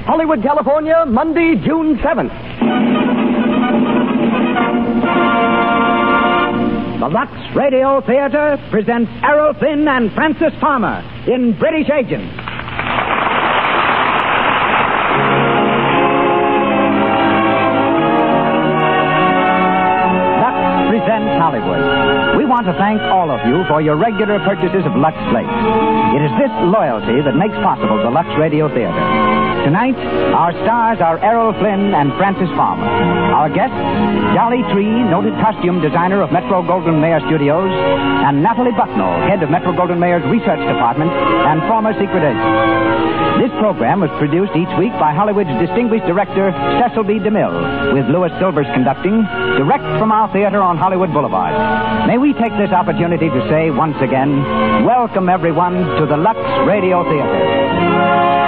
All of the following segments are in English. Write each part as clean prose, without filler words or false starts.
Hollywood, California, Monday, June 7th. The Lux Radio Theater presents Errol Flynn and Francis Farmer in British Agents. Lux presents Hollywood. We want to thank all of you for your regular purchases of Lux Flakes. It is this loyalty that makes possible the Lux Radio Theater. Tonight, our stars are Errol Flynn and Francis Farmer. Our guests, Dolly Tree, noted costume designer of Metro-Goldwyn-Mayer Studios, and Natalie Bucknell, head of Metro-Goldwyn-Mayer's research department and former secret agent. This program was produced each week by Hollywood's distinguished director, Cecil B. DeMille, with Louis Silvers conducting, direct from our theater on Hollywood Boulevard. May we take this opportunity to say once again, welcome everyone to the Lux Radio Theater.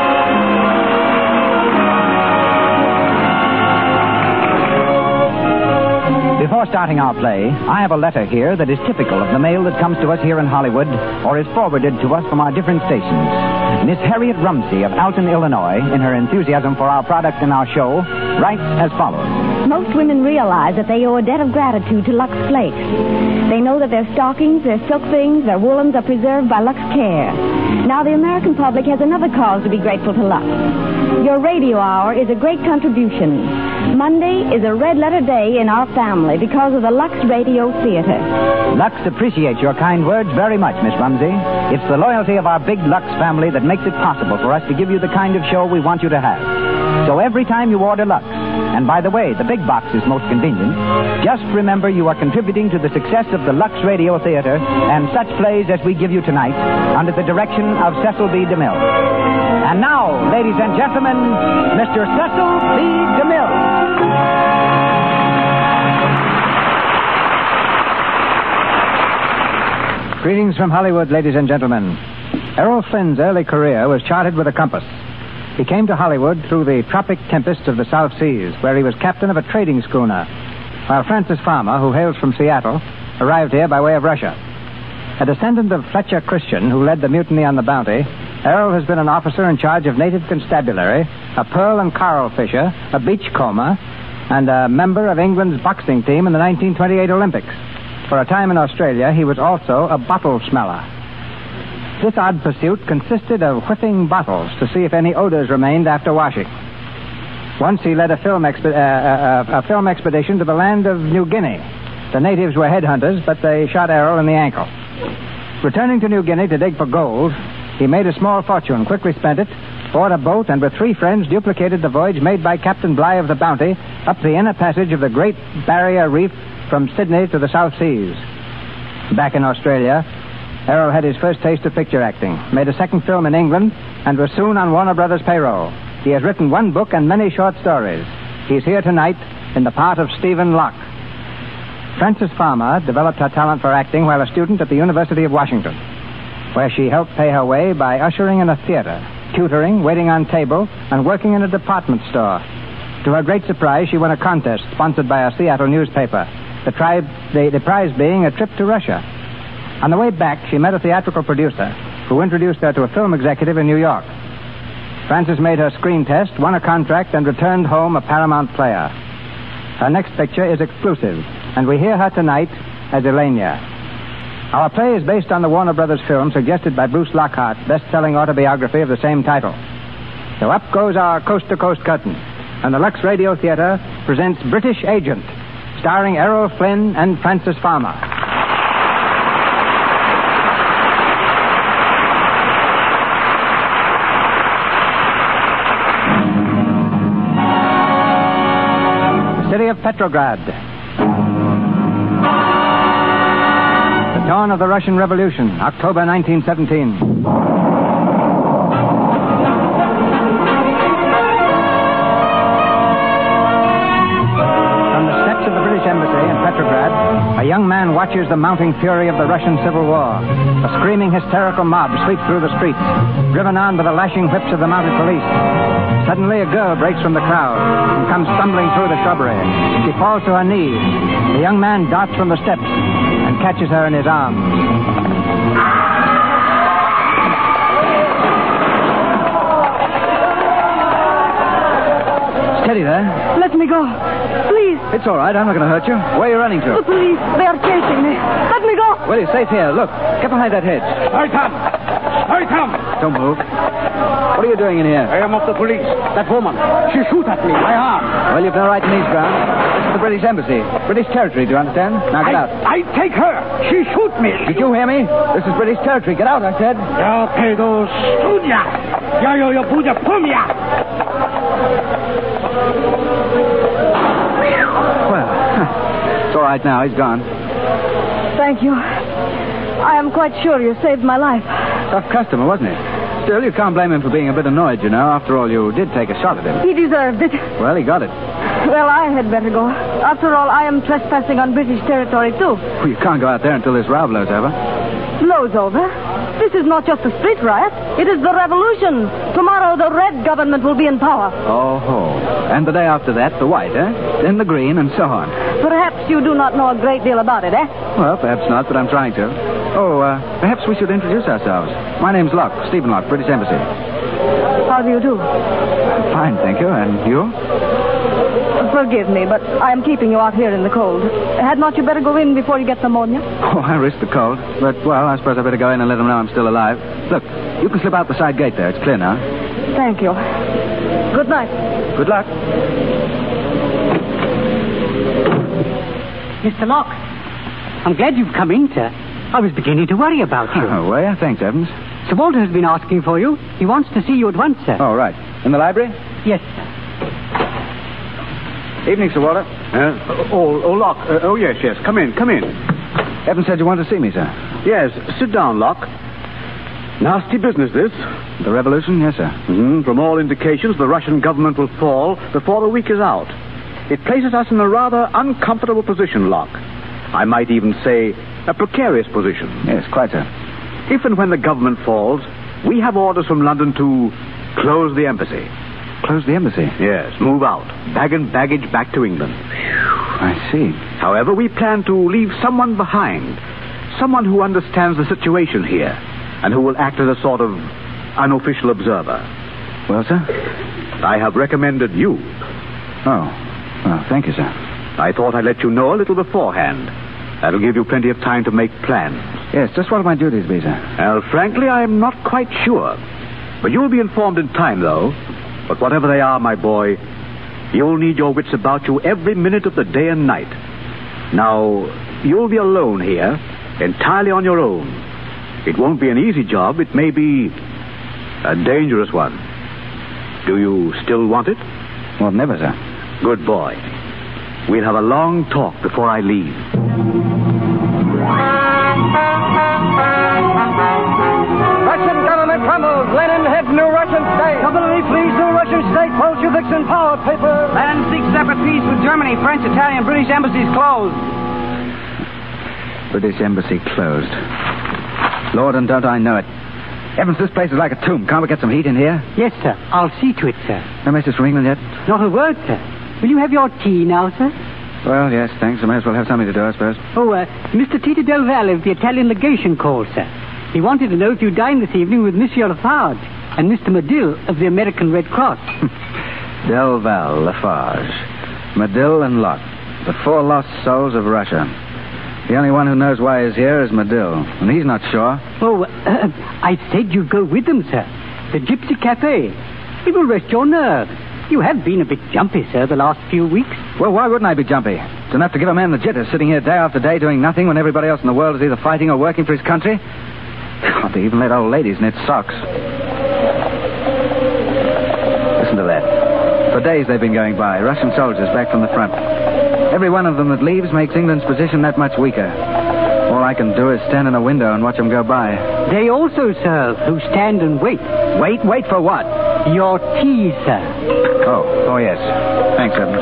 Before starting our play, I have a letter here that is typical of the mail that comes to us here in Hollywood or is forwarded to us from our different stations. Miss Harriet Rumsey of Alton, Illinois, in her enthusiasm for our product and our show, writes as follows. Most women realize that they owe a debt of gratitude to Lux Flakes. They know that their stockings, their silk things, their woolens are preserved by Lux Care. Now the American public has another cause to be grateful to Lux. Your radio hour is a great contribution. Monday is a red-letter day in our family because of the Lux Radio Theater. Lux appreciates your kind words very much, Miss Rumsey. It's the loyalty of our big Lux family that makes it possible for us to give you the kind of show we want you to have. So every time you order Lux, and by the way, the big box is most convenient, just remember you are contributing to the success of the Lux Radio Theater and such plays as we give you tonight under the direction of Cecil B. DeMille. And now, ladies and gentlemen, Mr. Cecil B. DeMille. Greetings from Hollywood, ladies and gentlemen. Errol Flynn's early career was charted with a compass. He came to Hollywood through the tropic tempests of the South Seas, where he was captain of a trading schooner, while Francis Farmer, who hails from Seattle, arrived here by way of Russia. A descendant of Fletcher Christian, who led the mutiny on the Bounty, Errol has been an officer in charge of native constabulary, a pearl and coral fisher, a beachcomber, and a member of England's boxing team in the 1928 Olympics. For a time in Australia, he was also a bottle smeller. This odd pursuit consisted of whiffing bottles to see if any odors remained after washing. Once he led a film expedition to the land of New Guinea. The natives were headhunters, but they shot Errol in the ankle. Returning to New Guinea to dig for gold, he made a small fortune, quickly spent it, bought a boat, and with 3 friends duplicated the voyage made by Captain Bligh of the Bounty up the inner passage of the Great Barrier Reef from Sydney to the South Seas. Back in Australia, Errol had his first taste of picture acting, made a second film in England, and was soon on Warner Brothers' payroll. He has written 1 book and many short stories. He's here tonight in the part of Stephen Locke. Francis Farmer developed her talent for acting while a student at the University of Washington, where she helped pay her way by ushering in a theater, tutoring, waiting on table, and working in a department store. To her great surprise, she won a contest sponsored by a Seattle newspaper, the prize being a trip to Russia. On the way back, she met a theatrical producer who introduced her to a film executive in New York. Francis made her screen test, won a contract, and returned home a Paramount player. Her next picture is exclusive, and we hear her tonight as Elenia. Our play is based on the Warner Brothers film suggested by Bruce Lockhart's best-selling autobiography of the same title. So up goes our coast-to-coast curtain, and the Lux Radio Theater presents British Agent, starring Errol Flynn and Francis Farmer. City of Petrograd. The dawn of the Russian Revolution, October 1917. From the steps of the British Embassy in Petrograd, a young man watches the mounting fury of the Russian Civil War. A screaming, hysterical mob sweeps through the streets, driven on by the lashing whips of the mounted police. Suddenly, a girl breaks from the crowd and comes stumbling through the shrubbery. She falls to her knees. The young man darts from the steps and catches her in his arms. Steady there. Let me go. Please. It's all right. I'm not going to hurt you. Where are you running The to? police. They are chasing me. Let me go. Well, you're safe here. Look. Get behind that hedge. Hurry, Tom! Hurry, Tom! Don't move. What are you doing in here? I am of the police. That woman, she shoot at me, my arm. Well, you've no right in these grounds. This is the British Embassy. British territory, do you understand? Now get out. I take her. She shoot me. Did you hear me? This is British territory. Get out, I said. Я пойду студия. Я ее буду помнить. Well, it's all right now. He's gone. Thank you. I am quite sure you saved my life. Tough customer, wasn't he? Still, you can't blame him for being a bit annoyed, you know. After all, you did take a shot at him. He deserved it. Well, he got it. Well, I had better go. After all, I am trespassing on British territory, too. Well, you can't go out there until this row blows over. Blows over? This is not just a street riot. It is the revolution. Tomorrow, the red government will be in power. Oh. And the day after that, the white, eh? Then the green, and so on. Perhaps you do not know a great deal about it, eh? Well, perhaps not, but I'm trying to. Oh, perhaps we should introduce ourselves. My name's Locke, Stephen Locke, British Embassy. How do you do? Fine, thank you. And you? Forgive me, but I am keeping you out here in the cold. Had not you better go in before you get pneumonia? Oh, I risk the cold. But, well, I suppose I better go in and let them know I'm still alive. Look, you can slip out the side gate there. It's clear now. Thank you. Good night. Good luck. Mr. Locke, I'm glad you've come in, sir. I was beginning to worry about you. Oh, well, yeah, thanks, Evans. Sir Walter has been asking for you. He wants to see you at once, sir. Oh, right. In the library? Yes. Evening, Sir Walter. Locke. Oh, yes. Come in. Evans said you wanted to see me, sir. Yes, sit down, Locke. Nasty business, this. The revolution? Yes, sir. From all indications, the Russian government will fall before the week is out. It places us in a rather uncomfortable position, Locke. I might even say a precarious position. Yes, quite so. If and when the government falls, we have orders from London to close the embassy. Close the embassy? Yes, move out. Bag and baggage back to England. I see. However, we plan to leave someone behind. Someone who understands the situation here and who will act as a sort of unofficial observer. Well, sir? I have recommended you. Oh. Well, thank you, sir. I thought I'd let you know a little beforehand. That'll give you plenty of time to make plans. Yes, just what will my duties be, sir? Well, frankly, I am not quite sure. But you'll be informed in time, though. But whatever they are, my boy, you'll need your wits about you every minute of the day and night. Now, you'll be alone here, entirely on your own. It won't be an easy job. It may be a dangerous one. Do you still want it? Well, never, sir. Good boy. We'll have a long talk before I leave. Russian government crumbles. Lenin head new Russian state. Company, please, new Russian state. Bolsheviks in power. Paper. Land seeks separate peace with Germany, French, Italian, British embassies closed. British embassy closed. Lord, and don't I know it. Evans, this place is like a tomb. Can't we get some heat in here? Yes, sir. I'll see to it, sir. No message from England yet? Not a word, sir. Will you have your tea now, sir? Well, yes, thanks. I may as well have something to do, I suppose. Oh, Mr. Tito Del Valle of the Italian legation called, sir. He wanted to know if you dined this evening with Monsieur Lafarge and Mr. Medill of the American Red Cross. Del Valle, Lafarge, Medill, and Locke. The four lost souls of Russia. The only one who knows why he's here is Medill, and he's not sure. Oh, I said you'd go with them, sir. The Gypsy Cafe. It will rest your nerves. You have been a bit jumpy, sir, the last few weeks. Well, why wouldn't I be jumpy? It's enough to give a man the jitters sitting here day after day doing nothing when everybody else in the world is either fighting or working for his country. God, they even let old ladies knit socks. Listen to that. For days they've been going by, Russian soldiers back from the front. Every one of them that leaves makes England's position that much weaker. All I can do is stand in a window and watch them go by. They also serve who stand and wait. Wait? Wait for what? Your tea, sir. Oh, yes. Thanks, Evans.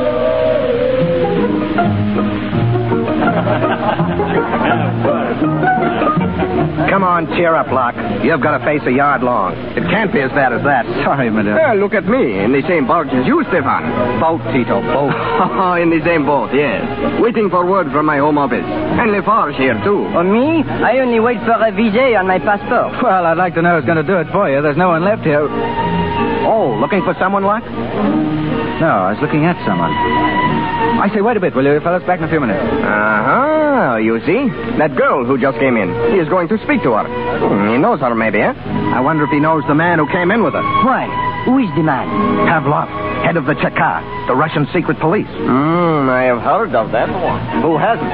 Come on, cheer up, Locke. You've got to face a yard long. It can't be as bad as that. Sorry, Medill. Look at me. In the same boat as you, Stefan. Boat, Tito, boat. In the same boat, yes. Waiting for word from my home office. And Lafarge here, too. On me? I only wait for a visa on my passport. Well, I'd like to know who's going to do it for you. There's no one left here. Oh, looking for someone, Locke? No, I was looking at someone. I say, wait a bit, will you, fellas? Back in a few minutes. Uh-huh. You see? That girl who just came in. He is going to speak to her. He knows her, maybe, eh? I wonder if he knows the man who came in with her. Why? Who is the man? Pavlov, head of the Cheka, the Russian secret police. I have heard of that one. Who hasn't?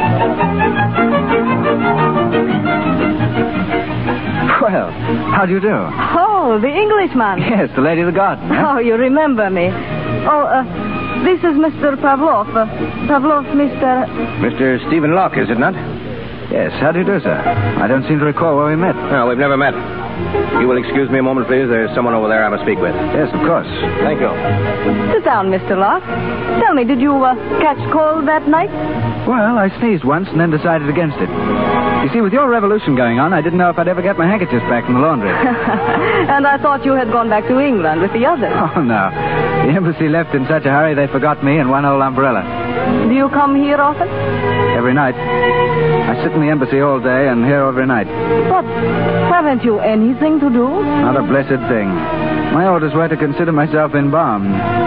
Well, how do you do? Oh, the Englishman. Yes, the lady of the garden. Eh? Oh, you remember me. Oh, this is Mr. Pavlov. Pavlov, Mr. Mr. Stephen Locke, is it not? Yes, how do you do, sir? I don't seem to recall where we met. No, we've never met. You will excuse me a moment, please. There's someone over there I must speak with. Yes, of course. Thank you. Sit down, Mr. Locke. Tell me, did you catch cold that night? Well, I sneezed once and then decided against it. You see, with your revolution going on, I didn't know if I'd ever get my handkerchiefs back from the laundry. And I thought you had gone back to England with the others. Oh, no. The embassy left in such a hurry they forgot me and one old umbrella. Do you come here often? Every night. I sit in the embassy all day and here every night. But haven't you anything to do? Not a blessed thing. My orders were to consider myself embalmed.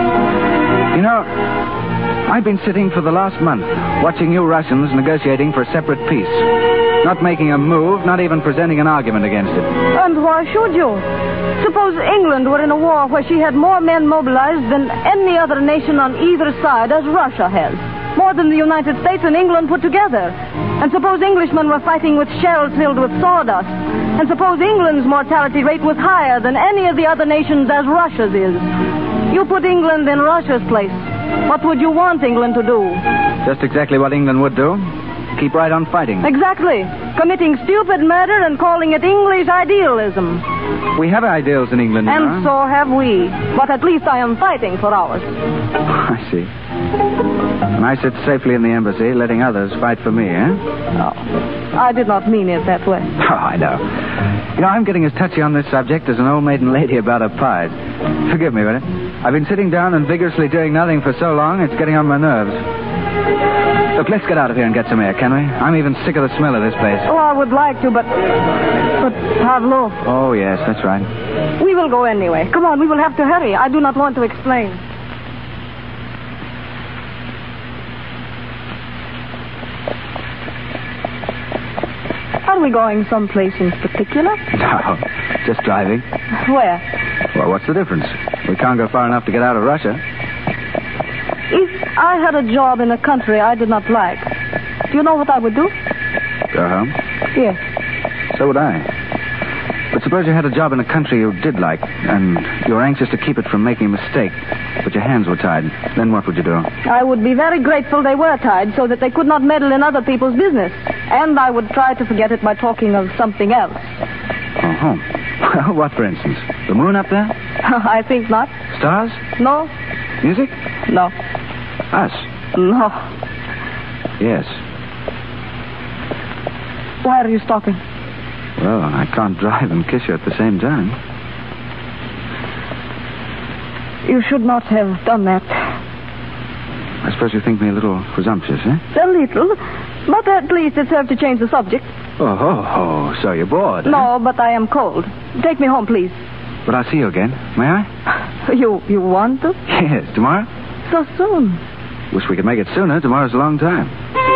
You know, I've been sitting for the last month, watching you Russians negotiating for a separate peace. Not making a move, not even presenting an argument against it. And why should you? Suppose England were in a war where she had more men mobilized than any other nation on either side, as Russia has. More than the United States and England put together. And suppose Englishmen were fighting with shells filled with sawdust. And suppose England's mortality rate was higher than any of the other nations as Russia's is. You put England in Russia's place. What would you want England to do? Just exactly what England would do. Keep right on fighting. Exactly. Committing stupid murder and calling it English idealism. We have ideals in England, And you know. so have we. But at least I am fighting for ours. I see. And I sit safely in the embassy, letting others fight for me, eh? Oh, I did not mean it that way. Oh, I know. You know, I'm getting as touchy on this subject as an old maiden lady about her pies. Forgive me, will you? I've been sitting down and vigorously doing nothing for so long, it's getting on my nerves. Look, let's get out of here and get some air, can we? I'm even sick of the smell of this place. Oh, I would like to, but Pavlov. Oh, yes, that's right. We will go anyway. Come on, we will have to hurry. I do not want to explain. Are we going someplace in particular? No, just driving. Where? Well, what's the difference? We can't go far enough to get out of Russia. If I had a job in a country I did not like, do you know what I would do? Go home? Yes. So would I. But suppose you had a job in a country you did like, and you were anxious to keep it from making a mistake, but your hands were tied. Then what would you do? I would be very grateful they were tied so that they could not meddle in other people's business. And I would try to forget it by talking of something else. Oh, well, what, for instance? The moon up there? I think not. Stars? No? Music? No. Us? No. Yes. Why are you stopping? Well, I can't drive and kiss you at the same time. You should not have done that. I suppose you think me a little presumptuous, eh? A little. But at least it served to change the subject. Oh, so you're bored. No, but I am cold. Take me home, please. But I'll see you again. May I? You want to? Yes, tomorrow? So soon. Wish we could make it sooner. Tomorrow's a long time.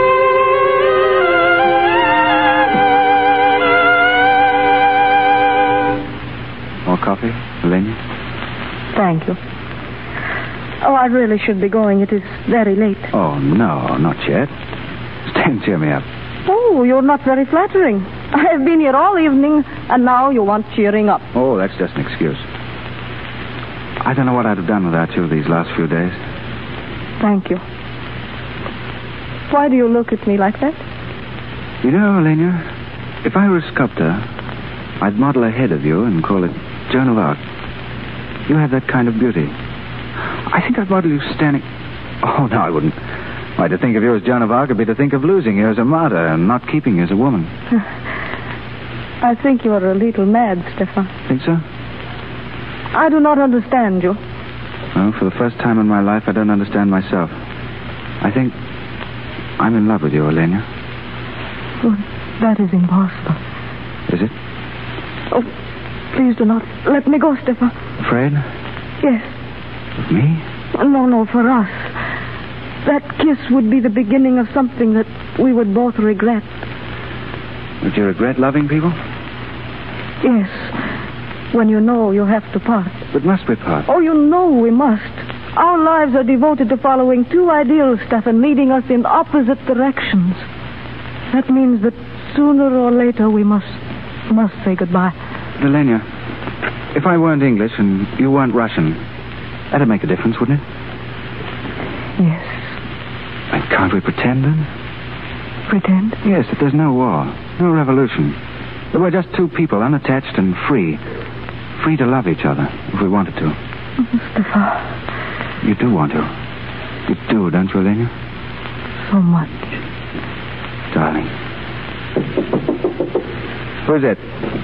More coffee, Elena? Thank you. Oh, I really should be going. It is very late. Oh, no, not yet. Stay and cheer me up. Oh, you're not very flattering. I have been here all evening, and now you want cheering up. Oh, that's just an excuse. I don't know what I'd have done without you these last few days. Thank you. Why do you look at me like that? You know, Elena, if I were a sculptor, I'd model a head of you and call it Joan of Arc. You have that kind of beauty. I think I'd model you standing... Oh, no, I wouldn't. Why, to think of you as Joan of Arc would be to think of losing you as a martyr and not keeping you as a woman. I think you are a little mad, Stefan. Think so? I do not understand you. Well, for the first time in my life, I don't understand myself. I think I'm in love with you, Elena. Oh, that is impossible. Is it? Oh, please do not let me go, Stefan. Afraid? Yes. With me? No, for us. That kiss would be the beginning of something that we would both regret. Would you regret loving people? Yes. When you know you have to part. But must we part? Oh, you know we must. Our lives are devoted to following two ideals, Stefan, leading us in opposite directions. That means that sooner or later we must say goodbye. Elena, if I weren't English and you weren't Russian, that'd make a difference, wouldn't it? Yes. And can't we pretend then? Pretend? Yes, that there's no war, no revolution. That we're just two people, unattached and free. Free to love each other, if we wanted to. Stefan. You do want to. You do, don't you, Elena? So much. Darling. Who's it?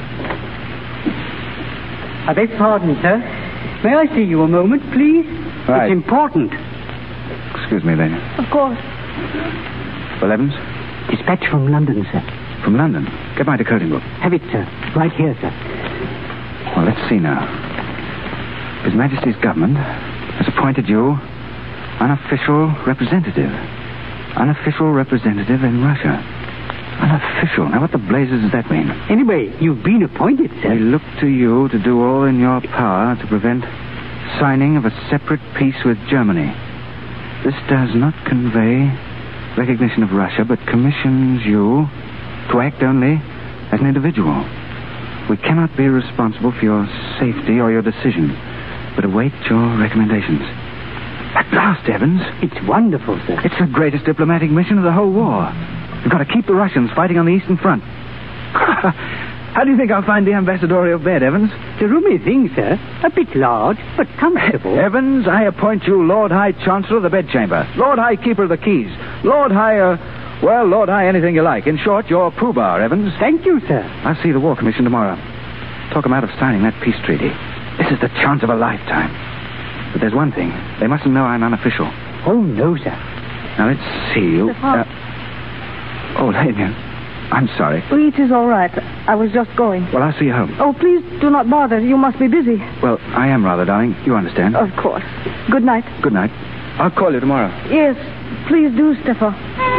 I beg pardon, sir. May I see you a moment, please? Right. It's important. Excuse me, Elena. Of course. Well, Evans? Dispatch from London, sir. From London? Get my decoding book. Have it, sir. Right here, sir. Well, let's see now. His Majesty's government has appointed you unofficial representative. Unofficial representative in Russia. Unofficial. Now, what the blazes does that mean? Anyway, you've been appointed, sir. We look to you to do all in your power to prevent signing of a separate peace with Germany. This does not convey recognition of Russia, but commissions you to act only as an individual. We cannot be responsible for your safety or your decision, but await your recommendations. At last, Evans. It's wonderful, sir. It's the greatest diplomatic mission of the whole war. We've got to keep the Russians fighting on the Eastern Front. How do you think I'll find the ambassadorial bed, Evans? It's a roomy thing, sir. A bit large, but comfortable. Evans, I appoint you Lord High Chancellor of the Bedchamber, Lord High Keeper of the Keys, Lord High, Lord High anything you like. In short, you're Pooh Bar, Evans. Thank you, sir. I'll see the War Commission tomorrow. Talk them out of signing that peace treaty. This is the chance of a lifetime. But there's one thing. They mustn't know I'm unofficial. Oh, no, sir. Now, let's see you. Oh, Lena, I'm sorry. It is all right. I was just going. Well, I'll see you home. Oh, please do not bother. You must be busy. Well, I am rather, darling. You understand. Of course. Good night. Good night. I'll call you tomorrow. Yes, please do, Stefan.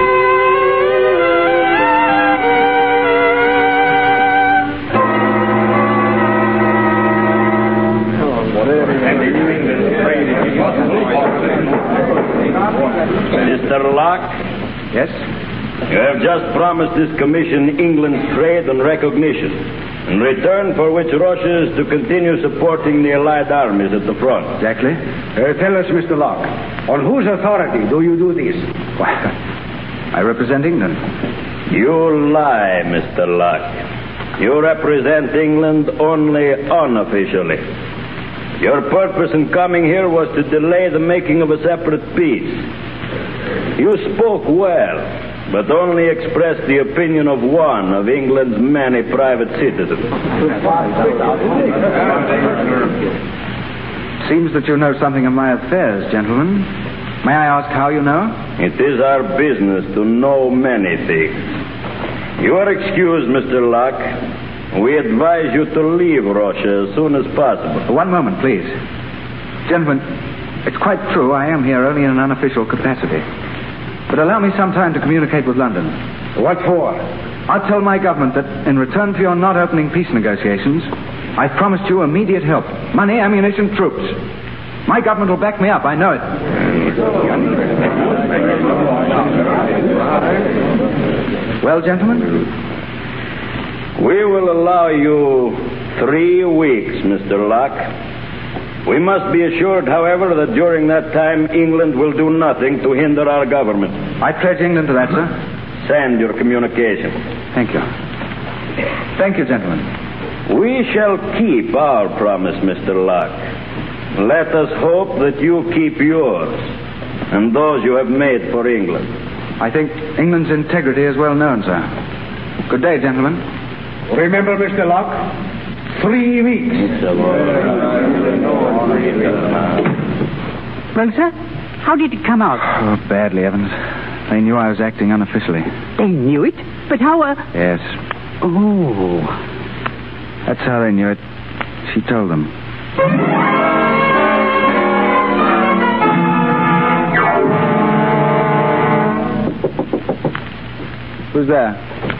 Mr. Locke? Yes? You have just promised this commission England's trade and recognition, in return for which Russia is to continue supporting the Allied armies at the front. Exactly. Tell us, Mr. Locke, on whose authority do you do this? Why, I represent England. You lie, Mr. Locke. You represent England only unofficially. Your purpose in coming here was to delay the making of a separate peace. You spoke well, but only expressed the opinion of one of England's many private citizens. Seems that you know something of my affairs, gentlemen. May I ask how you know? It is our business to know many things. You are excused, Mr. Locke. We advise you to leave Russia as soon as possible. One moment, please. Gentlemen, it's quite true I am here only in an unofficial capacity. But allow me some time to communicate with London. What for? I'll tell my government that in return for your not opening peace negotiations, I've promised you immediate help. Money, ammunition, troops. My government will back me up, I know it. Well, gentlemen? We will allow you 3 weeks, Mr. Locke. We must be assured, however, that during that time England will do nothing to hinder our government. I pledge England to that, sir. Send your communication. Thank you. Thank you, gentlemen. We shall keep our promise, Mr. Locke. Let us hope that you keep yours and those you have made for England. I think England's integrity is well known, sir. Good day, gentlemen. Remember, Mr. Locke, 3 weeks. Well, sir, how did it come out? Oh, badly, Evans. They knew I was acting unofficially. They knew it? But how... Yes. Oh. That's how they knew it. She told them. Who's there?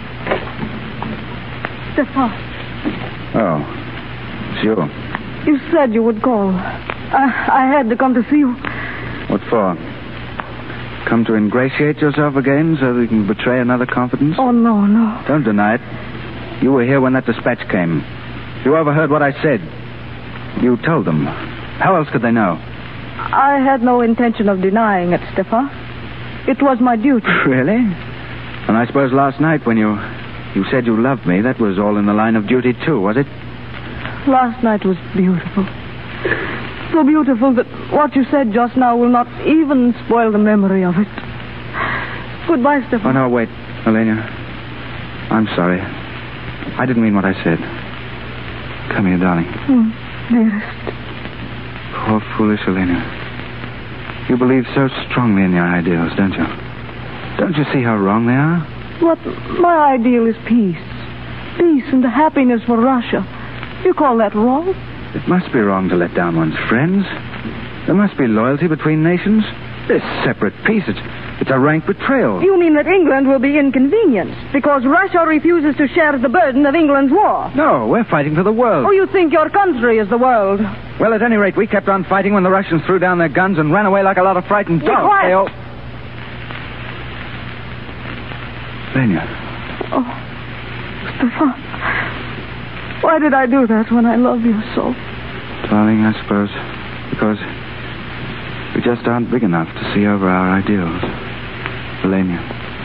Stefan, Oh, it's you. you said you would call. I had to come to see you. What for? Come to ingratiate yourself again so that you can betray another confidence? Oh, no. Don't deny it. You were here when that dispatch came. You overheard what I said. You told them. How else could they know? I had no intention of denying it, Stefan. It was my duty. Really? And I suppose last night when you said you loved me, that was all in the line of duty too, was it? Last night was beautiful. So beautiful that what you said just now will not even spoil the memory of it. Goodbye, Stefan. Oh, no, wait, Elena. I'm sorry. I didn't mean what I said. Come here, darling. Dearest. Poor foolish Elena. You believe so strongly in your ideals, don't you? Don't you see how wrong they are? What my ideal is peace. Peace and happiness for Russia. You call that wrong? It must be wrong to let down one's friends. There must be loyalty between nations. This separate peace, it's a rank betrayal. You mean that England will be inconvenienced because Russia refuses to share the burden of England's war? No, we're fighting for the world. Oh, you think your country is the world? Well, at any rate, we kept on fighting when the Russians threw down their guns and ran away like a lot of frightened dogs. Be quiet. Lenya. Oh, Stefan. Why did I do that when I love you so? Darling, I suppose because we just aren't big enough to see over our ideals. Lenya.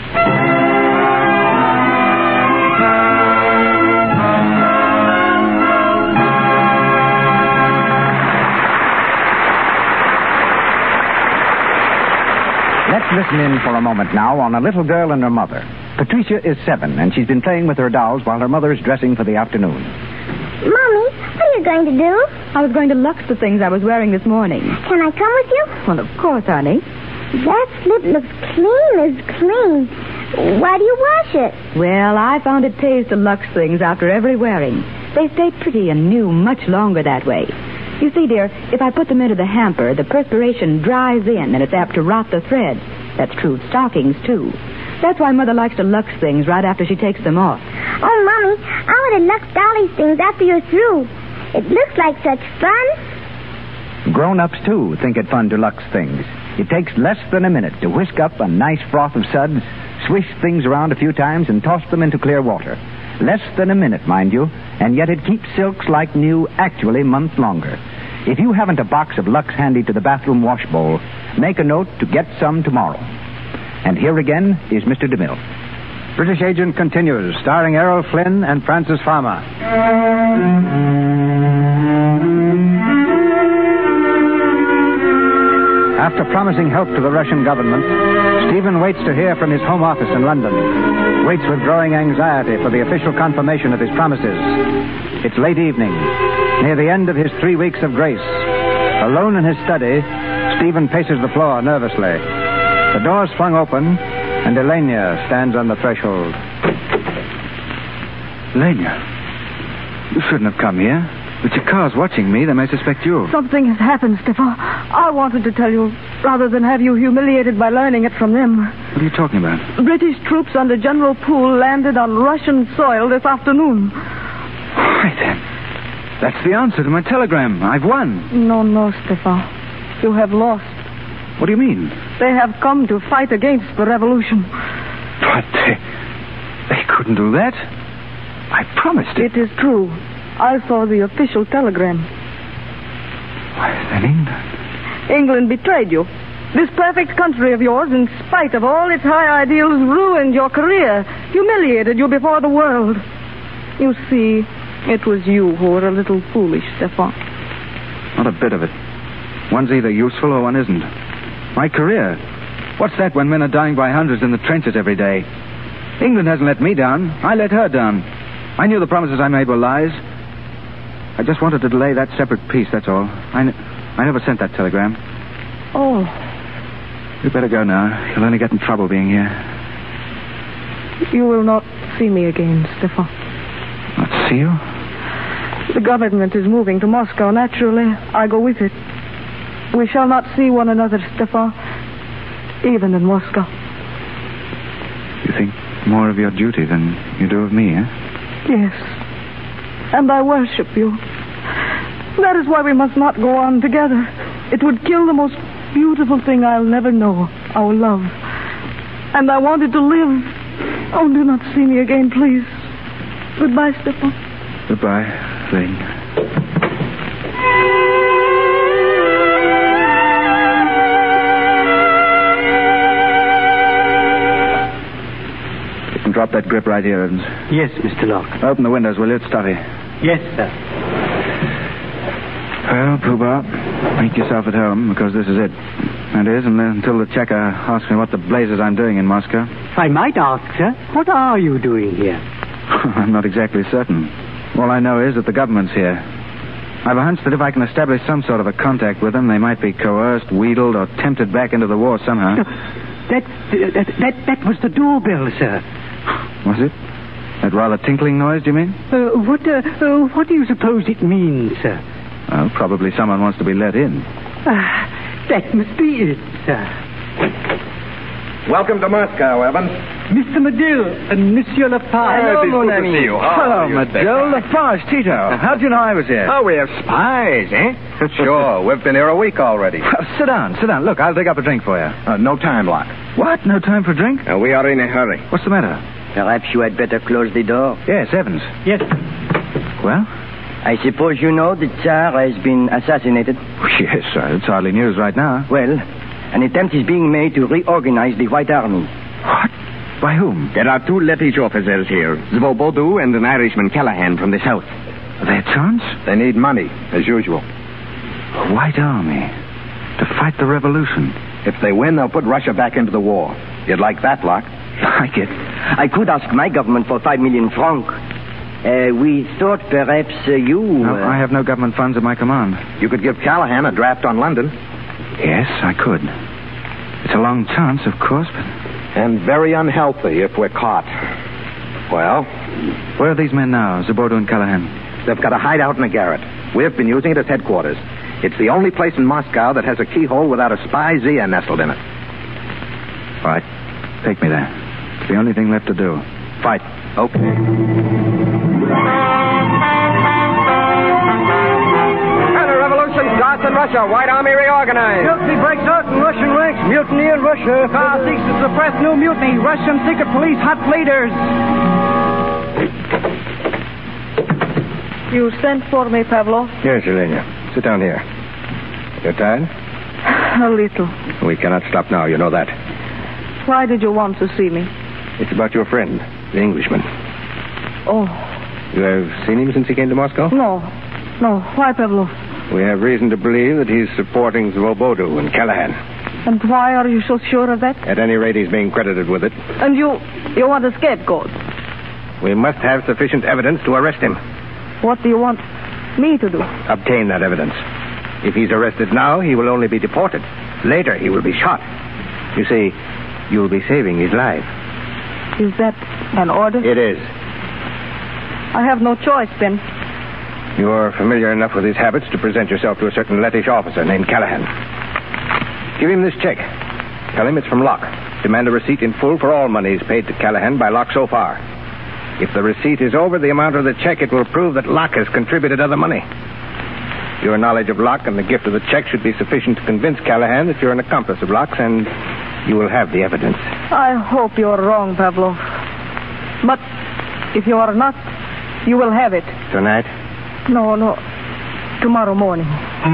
Let's listen in for a moment now on a little girl and her mother. Patricia is 7, and she's been playing with her dolls while her mother is dressing for the afternoon. Mommy, what are you going to do? I was going to lux the things I was wearing this morning. Can I come with you? Well, of course, honey. That slip looks clean as clean. Why do you wash it? Well, I found it pays to lux things after every wearing. They stay pretty and new much longer that way. You see, dear, if I put them into the hamper, the perspiration dries in and it's apt to rot the thread. That's true of stockings, too. That's why Mother likes to lux things right after she takes them off. Oh, Mommy, I want to lux Dolly's things after you're through. It looks like such fun. Grown-ups, too, think it fun to lux things. It takes less than a minute to whisk up a nice froth of suds, swish things around a few times, and toss them into clear water. Less than a minute, mind you, and yet it keeps silks like new actually months longer. If you haven't a box of Lux handy to the bathroom wash bowl, make a note to get some tomorrow. And here again is Mr. DeMille. British Agent continues, starring Errol Flynn and Frances Farmer. After promising help to the Russian government, Stephen waits to hear from his home office in London. Waits with growing anxiety for the official confirmation of his promises. It's late evening, near the end of his 3 weeks of grace. Alone in his study, Stephen paces the floor nervously. The door's flung open, and Elena stands on the threshold. Elena, you shouldn't have come here. But your car's watching me. They may suspect you. Something has happened, Stefan. I wanted to tell you, rather than have you humiliated by learning it from them. What are you talking about? British troops under General Poole landed on Russian soil this afternoon. Right then. That's the answer to my telegram. I've won. No, Stefan. You have lost. What do you mean? They have come to fight against the revolution. But they couldn't do that. I promised it. It is true. I saw the official telegram. Why, then England? England betrayed you. This perfect country of yours, in spite of all its high ideals, ruined your career, humiliated you before the world. You see, it was you who were a little foolish, Stefan. Not a bit of it. One's either useful or one isn't. My career. What's that when men are dying by hundreds in the trenches every day? England hasn't let me down. I let her down. I knew the promises I made were lies. I just wanted to delay that separate peace, that's all. I never sent that telegram. Oh. You'd better go now. You'll only get in trouble being here. You will not see me again, Stefan. Not see you? The government is moving to Moscow. Naturally, I go with it. We shall not see one another, Stefan, even in Moscow. You think more of your duty than you do of me, eh? Yes. And I worship you. That is why we must not go on together. It would kill the most beautiful thing I'll never know, our love. And I wanted to live. Oh, do not see me again, please. Goodbye, Stefan. Goodbye, Lane. You can drop that grip right here, Evans. Yes, Mr. Locke. Open the windows, will you? It's stuffy. Yes, sir. Well, Pooh-Bah, make yourself at home, because this is it. That is, until the checker asks me what the blazes I'm doing in Moscow. If I might ask, sir, what are you doing here? I'm not exactly certain. All I know is that the government's here. I've a hunch that if I can establish some sort of a contact with them, they might be coerced, wheedled, or tempted back into the war somehow. That was the doorbell, sir. Was it? That rather tinkling noise, do you mean? What do you suppose it means, sir? Well, probably someone wants to be let in. That must be it, sir. Welcome to Moscow, Evans. Mr. Medill and Monsieur Lafarge. Hello, mon ami. Hello, Medill. Lafarge, Tito. How'd you know I was here? Oh, we have spies, eh? Sure, we've been here a week already. Sit down. Look, I'll dig up a drink for you. No time, Locke. What? No time for a drink? We are in a hurry. What's the matter? Perhaps you had better close the door. Yes, Evans. Yes. Well? I suppose you know the Tsar has been assassinated? Yes, it's hardly news right now. Well, an attempt is being made to reorganize the White Army. What? By whom? There are 2 Lettish officers here, Svobodu and an Irishman, Callahan, from the south. Their chance? They need money, as usual. A White Army? To fight the revolution? If they win, they'll put Russia back into the war. You'd like that, Locke? Like it? I could ask my government for 5 million francs. We thought perhaps you... No, I have no government funds at my command. You could give Callahan a draft on London. Yes, I could. It's a long chance, of course, but... And very unhealthy if we're caught. Well? Where are these men now, Svobodu and Callahan? They've got a hideout in a garret. We've been using it as headquarters. It's the only place in Moscow that has a keyhole without a spy Zia nestled in it. All right. Take me there. It's the only thing left to do. Fight. Okay. And a revolution starts in Russia. White Army reorganized. Mutiny breaks out in Russian ranks. Mutiny in Russia. Tsar seeks to suppress new mutiny. Russian secret police hot leaders. You sent for me, Pavlov? Yes, Elena. Sit down here. You're tired? A little. We cannot stop now. You know that. Why did you want to see me? It's about your friend, the Englishman. Oh. You have seen him since he came to Moscow? No. Why, Pavlov? We have reason to believe that he's supporting Svobodu and Callahan. And why are you so sure of that? At any rate, he's being credited with it. And you want a scapegoat? We must have sufficient evidence to arrest him. What do you want me to do? Obtain that evidence. If he's arrested now, he will only be deported. Later, he will be shot. You see, you'll be saving his life. Is that an order? It is. I have no choice, then. You're familiar enough with his habits to present yourself to a certain Lettish officer named Callahan. Give him this check. Tell him it's from Locke. Demand a receipt in full for all monies paid to Callahan by Locke so far. If the receipt is over the amount of the check, it will prove that Locke has contributed other money. Your knowledge of Locke and the gift of the check should be sufficient to convince Callahan that you're an accomplice of Locke's, and you will have the evidence. I hope you're wrong, Pavlov. But if you are not, you will have it. Tonight? No. Tomorrow morning.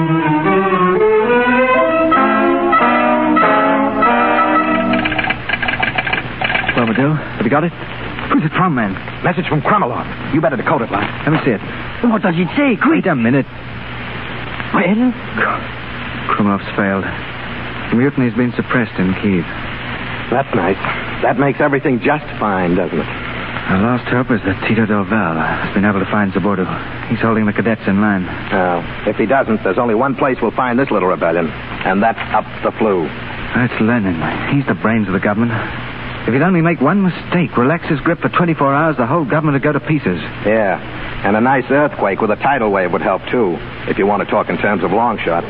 Well, Medill, have you got it? Who's it from, man? Message from Kromolov. You better decode it, lad. Let me see it. What does it say? Quick. Wait a minute. Well? Kromolov's failed. The mutiny's been suppressed in Kiev. That's nice. That makes everything just fine, doesn't it? Our last hope is that Tito Del Val has been able to find Svobodu. He's holding the cadets in line. If he doesn't, there's only one place we'll find this little rebellion, and that's up the flue. That's Lenin. He's the brains of the government. If he'd only make one mistake, relax his grip for 24 hours, the whole government would go to pieces. Yeah, and a nice earthquake with a tidal wave would help, too, if you want to talk in terms of long shot.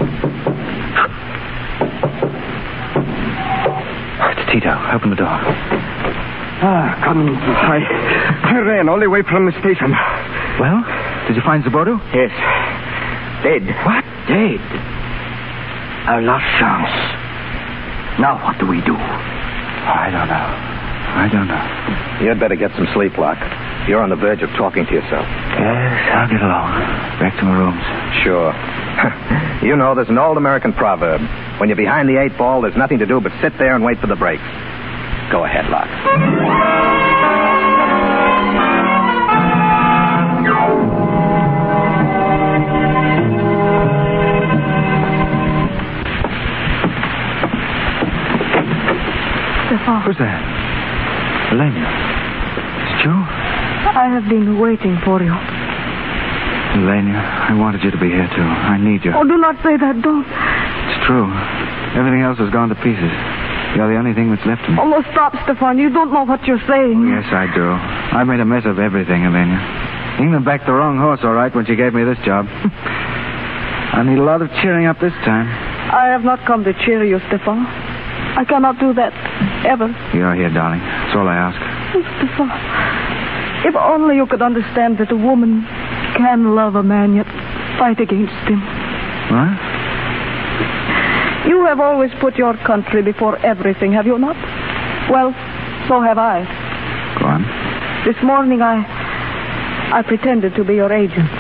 It's Tito. Open the door. I ran all the way from the station. Well, did you find Zabodu? Yes. Dead. What? Dead. Our last chance. Now what do we do? I don't know. You'd better get some sleep, Locke. You're on the verge of talking to yourself. Yes, I'll get along. Back to my rooms. Sure. You know, there's an old American proverb. When you're behind the 8 ball, there's nothing to do but sit there and wait for the break. Go ahead, Locke. Stefan. Who's that? Elena. It's you? I have been waiting for you. Elena, I wanted you to be here, too. I need you. Oh, do not say that. Don't. It's true. Everything else has gone to pieces. You're the only thing that's left of me. Oh, no, stop, Stefan. You don't know what you're saying. Yes, I do. I made a mess of everything, Elena. England backed the wrong horse, all right, when she gave me this job. I need a lot of cheering up this time. I have not come to cheer you, Stefan. I cannot do that, ever. You're here, darling. That's all I ask. Oh, Stefan, if only you could understand that a woman can love a man yet fight against him. What? You have always put your country before everything, have you not? Well, so have I. Go on. This morning I pretended to be your agent.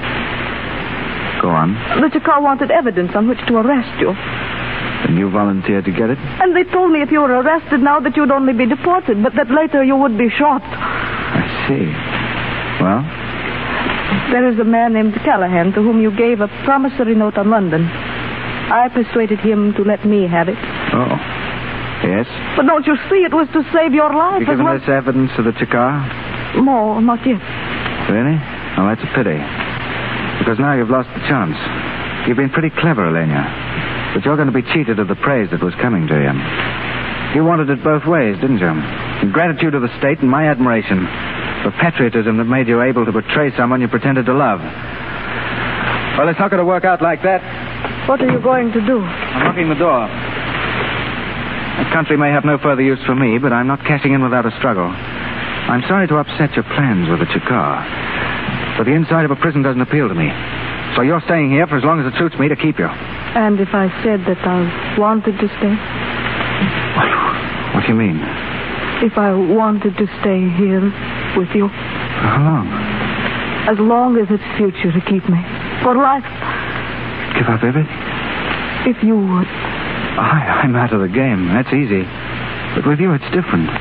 Go on. The Chakar wanted evidence on which to arrest you. And you volunteered to get it? And they told me if you were arrested now that you'd only be deported, but that later you would be shot. I see. Well? There is a man named Callahan to whom you gave a promissory note on London. I persuaded him to let me have it. Oh. Yes? But don't you see, it was to save your life Have you as given well. this evidence to the Chakar? No, not yet. Really? Oh, that's a pity. Because now you've lost the chance. You've been pretty clever, Elena. But you're going to be cheated of the praise that was coming to you. You wanted it both ways, didn't you? In gratitude to the state and my admiration for patriotism that made you able to betray someone you pretended to love. Well, it's not going to work out like that. What are you going to do? I'm locking the door. The country may have no further use for me, but I'm not cashing in without a struggle. I'm sorry to upset your plans with the Chakar, but the inside of a prison doesn't appeal to me. So you're staying here for as long as it suits me to keep you. And if I said that I wanted to stay? What do you mean? If I wanted to stay here with you? For how long? As long as it's future to keep me. For life. Give up everything? If you would. I'm out of the game. That's easy. But with you, it's different.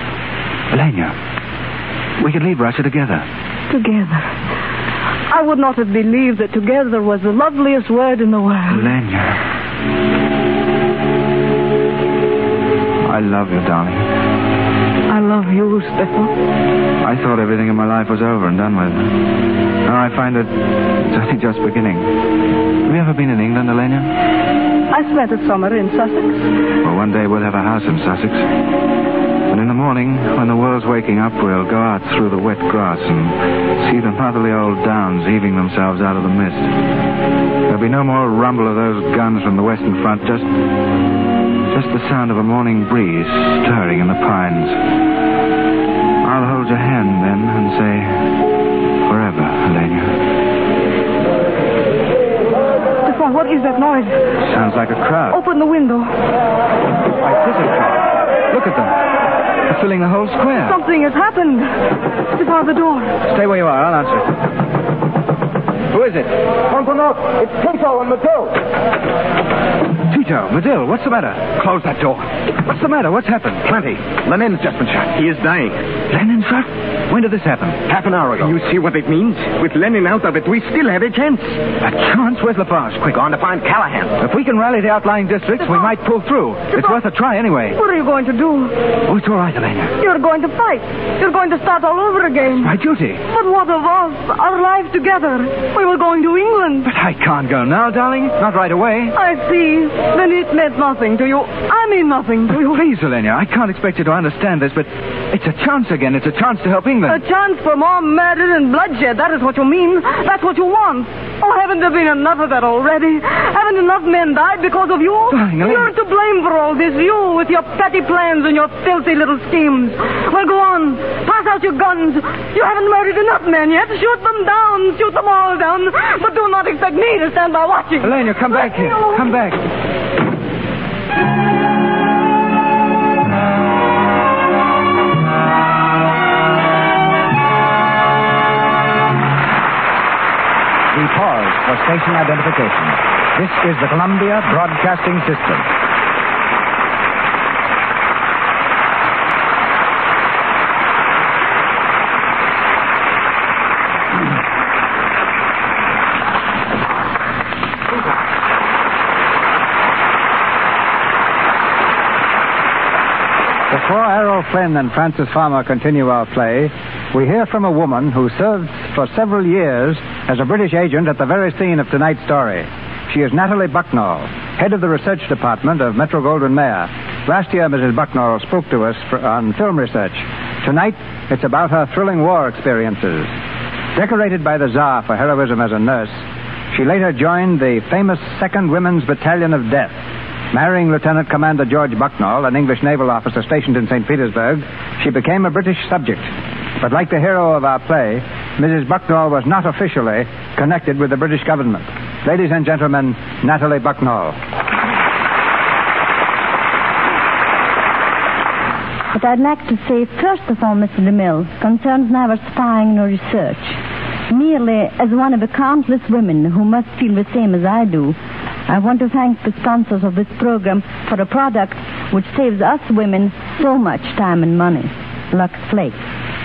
Elena, we could leave Russia together. Together. I would not have believed that together was the loveliest word in the world. Elena. I love you, darling. I love you, Stefan. I thought everything in my life was over and done with. Now I find that it's only just beginning. Have you ever been in England, Elena? I spent a summer in Sussex. Well, one day we'll have a house in Sussex. And in the morning, when the world's waking up, we'll go out through the wet grass and see the motherly old downs heaving themselves out of the mist. There'll be no more rumble of those guns from the western front, just the sound of a morning breeze stirring in the pines. I'll hold your hand then and say, forever, Elena. Stefan, what is that noise? Sounds like a crowd. Open the window. Why, this is a crowd. Look at them. They're filling the whole square. Something has happened. Stefan, the door. Stay where you are. I'll answer. Who is it? Fontenot, it's Tito and Medill. Tito, Medill, what's the matter? Close that door. What's the matter? What's happened? Plenty. Lenin's just been shot. He is dying. Lenin shot? When did this happen? Half an hour ago. You see what it means? With Lenin out of it, we still have a chance. A chance? Where's Lafarge? Quick. Gone to find Callahan. If we can rally the outlying districts, we might pull through. It's worth a try anyway. What are you going to do? Oh, it's all right, Elena. You're going to fight. You're going to start all over again. My duty. But what of us? Our lives together. We were going to England. But I can't go now, darling. Not right away. I see. Then it meant nothing to you. I mean nothing to you. Please, Elena, I can't expect you to understand this, but it's a chance again. It's a chance to help England. A chance for more murder and bloodshed. That is what you mean. That's what you want. Oh, haven't there been enough of that already? Haven't enough men died because of you? Darling, Elena. You're to blame for all this. You, with your petty plans and your filthy little schemes. Well, go on. Pass out your guns. You haven't murdered enough men yet. Shoot them down. Shoot them all down. But do not expect me to stand by watching. Elena, come back here. Come back. We pause for station identification. This is the Columbia Broadcasting System. Before Errol Flynn and Frances Farmer continue our play, we hear from a woman who served for several years as a British agent at the very scene of tonight's story. She is Natalie Bucknall, head of the research department of Metro-Goldwyn-Mayer. Last year, Mrs. Bucknall spoke to us on film research. Tonight, it's about her thrilling war experiences. Decorated by the Tsar for heroism as a nurse, she later joined the famous 2nd Women's Battalion of Death. Marrying Lieutenant Commander George Bucknall, an English naval officer stationed in St. Petersburg, she became a British subject. But like the hero of our play, Mrs. Bucknall was not officially connected with the British government. Ladies and gentlemen, Natalie Bucknall. What I'd like to say, first of all, Mr. DeMille, concerns neither spying nor research. Merely as one of the countless women who must feel the same as I do, I want to thank the sponsors of this program for a product which saves us women so much time and money, Lux Flakes.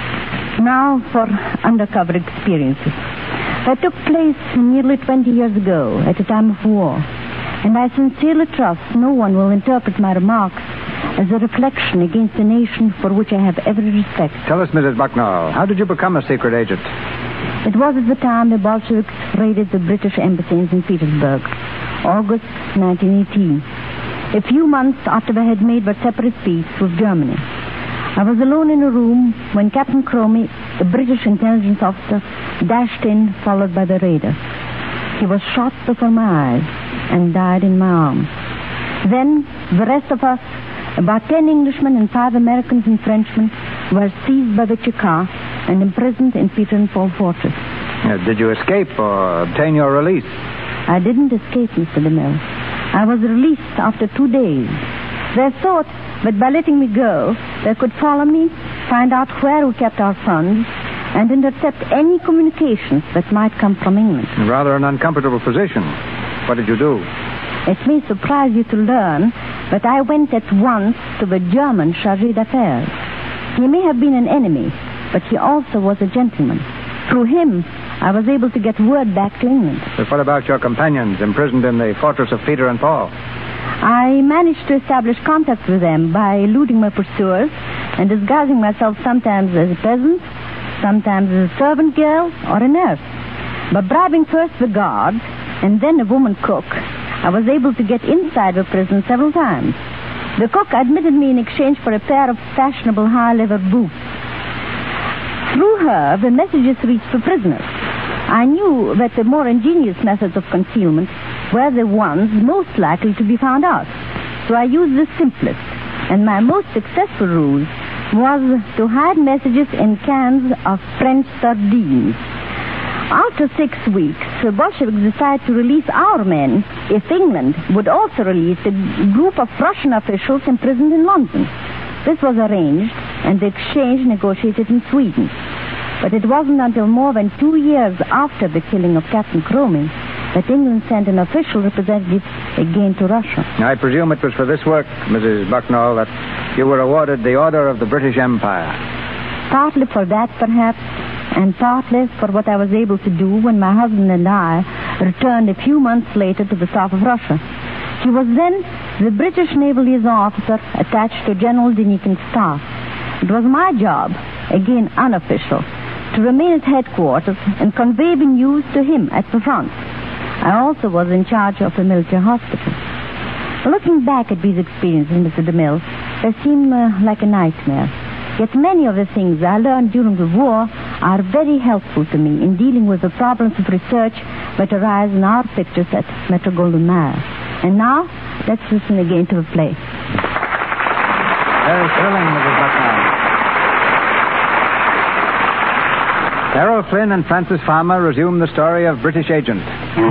Now for undercover experiences. They took place nearly 20 years ago at a time of war, and I sincerely trust no one will interpret my remarks as a reflection against a nation for which I have every respect. Tell us, Mrs. Bucknall, how did you become a secret agent? It was at the time the Bolsheviks raided the British embassy in St. Petersburg, August 1918, a few months after they had made their separate peace with Germany. I was alone in a room when Captain Cromie, a British intelligence officer, dashed in, followed by the raider. He was shot before my eyes and died in my arms. Then the rest of us, about 10 Englishmen and 5 Americans and Frenchmen, were seized by the Cheka and imprisoned in Peter and Paul Fortress. Did you escape or obtain your release? I didn't escape, Mr. DeMille. I was released after 2 days. They thought that by letting me go, they could follow me, find out where we kept our funds, and intercept any communications that might come from England. Rather an uncomfortable position. What did you do? It may surprise you to learn that I went at once to the German chargé d'affaires. He may have been an enemy, but he also was a gentleman. Through him, I was able to get word back to England. But what about your companions imprisoned in the fortress of Peter and Paul? I managed to establish contact with them by eluding my pursuers and disguising myself sometimes as a peasant, sometimes as a servant girl or a nurse. By bribing first the guards and then a woman cook, I was able to get inside the prison several times. The cook admitted me in exchange for a pair of fashionable high-leather boots. Through her, the messages reached the prisoners. I knew that the more ingenious methods of concealment were the ones most likely to be found out. So I used the simplest, and my most successful ruse was to hide messages in cans of French sardines. After 6 weeks, the Bolsheviks decided to release our men if England would also release a group of Russian officials imprisoned in London. This was arranged, and the exchange negotiated in Sweden. But it wasn't until more than 2 years after the killing of Captain Cromie that England sent an official representative again to Russia. I presume it was for this work, Mrs. Bucknall, that you were awarded the Order of the British Empire. Partly for that, perhaps, and partly for what I was able to do when my husband and I returned a few months later to the south of Russia. He was then the British naval liaison officer attached to General Denikin's staff. It was my job, again unofficial, to remain at headquarters and convey the news to him at the front. I also was in charge of the military hospital. Looking back at these experiences, Mr. DeMille, they seem like a nightmare. Yet many of the things I learned during the war are very helpful to me in dealing with the problems of research that arise in our pictures at Metro-Goldwyn-Mayer. And now, let's listen again to the play. Very thrilling, Mrs. Buckner. Errol Flynn and Francis Farmer resume the story of British Agent.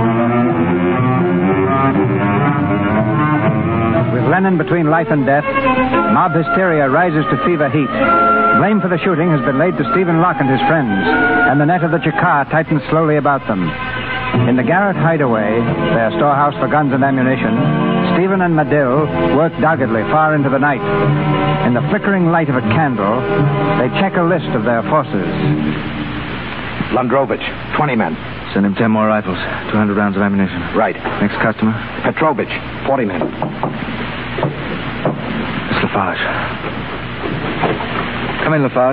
With Lennon between life and death, mob hysteria rises to fever heat. Blame for the shooting has been laid to Stephen Locke and his friends, and the net of the Chakar tightens slowly about them. In the Garrett hideaway, their storehouse for guns and ammunition, Stephen and Medill work doggedly far into the night. In the flickering light of a candle, they check a list of their forces. Landrovich, 20 men. Send him 10 more rifles, 200 rounds of ammunition. Right. Next customer? Petrovich, 40 men. Miss Lafarge. Come in, Lafarge.